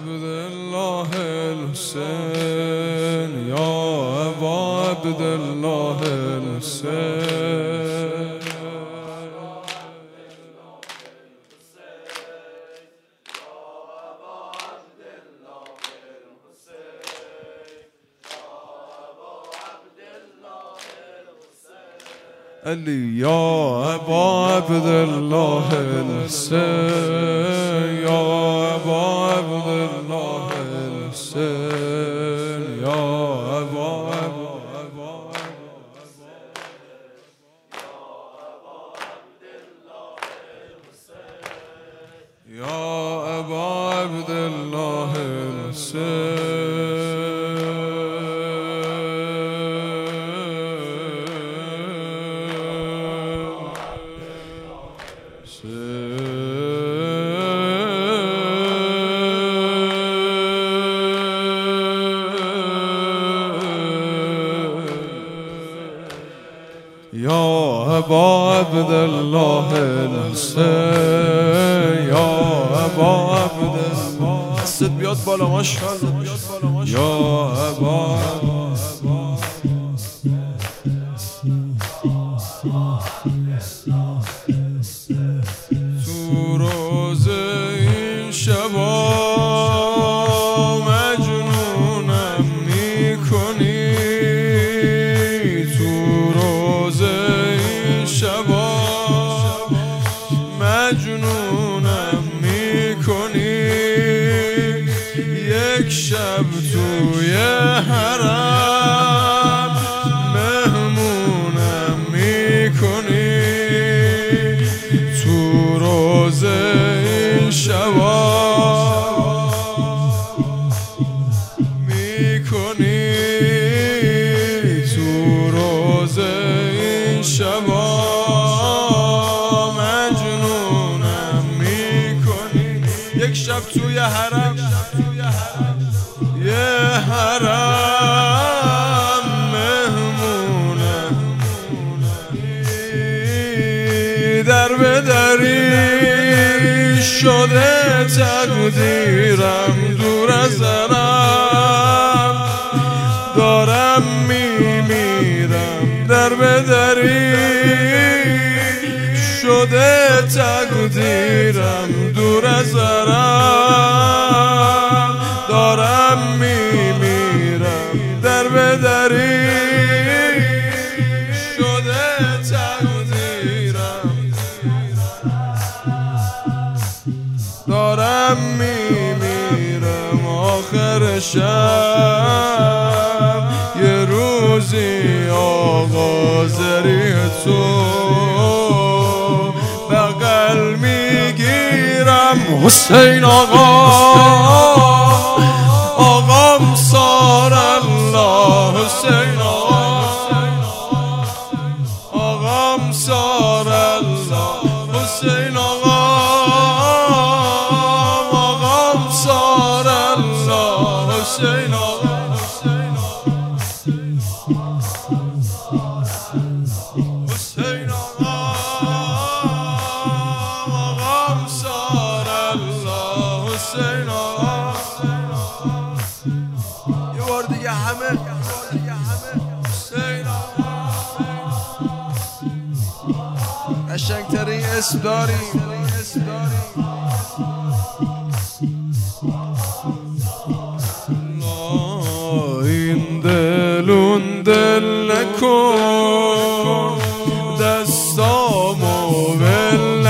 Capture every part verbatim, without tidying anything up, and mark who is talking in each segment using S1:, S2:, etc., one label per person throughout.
S1: عبدالله الحسین یا ابا عبدالله الحسین علی یا ابا عبدالله الحسین یا ابا عبدالله الحسین یا ابا یا ابا عبدالله الحسین یا ابا عبدالله الحسین یا ابا عبدالله دستت بیاد بالا ماشاءالله یا ابا تو روز این شبا مجنونم میکنی تو روز این شبا مجنونم میکنی یک شب توی حرم مهمونم میکنی تو روز این شبا میکنی تو روز این شبا مجنونم میکنی یک شب توی حرم یه حرم مهمونم در به دری شده تقدیرم دور از درم دارم میمیرم در به دری شده تقدیرم دور از درم دارم میمیرم در به دری شده تقدیرم دارم میمیرم آخر شب یه روزی آقا زری تو بغل میگیرم حسین آقا آقام سار الله حسین آقا آقام سار الله حسین آقا آقام سار الله حسین آقا حسین آقا آقام سار الله حسین آقا یه بار دیگه همه حسین آقا قشنگترین اسم داریم این دلون دل نکن دستامو ول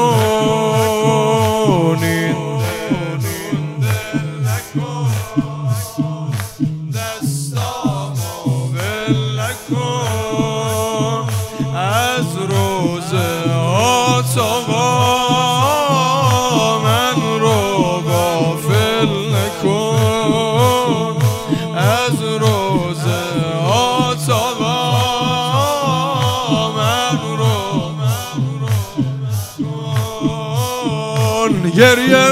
S1: نکن این دلون دل نکن دستامو ول نکن از روزهات آقا من رو غافل نکن از روزهات آقا من رو گریه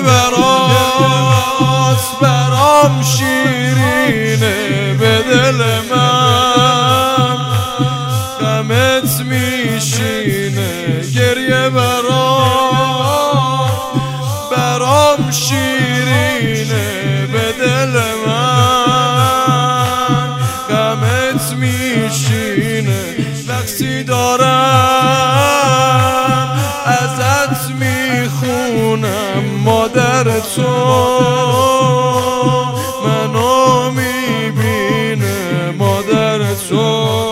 S1: برات برام شیرینه به دل من غمت میشینه گریه برام برام شیرینه دل من غمت میشینه وقتی دارم ازت میخونم مادر تو منو میبینه مادر تو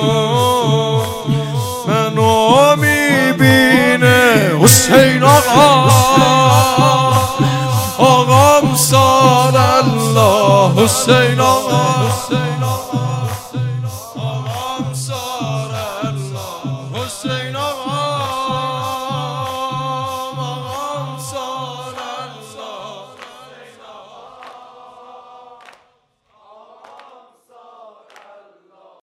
S1: منو میبینه حسین آقا آقا موسی الله حسین آقا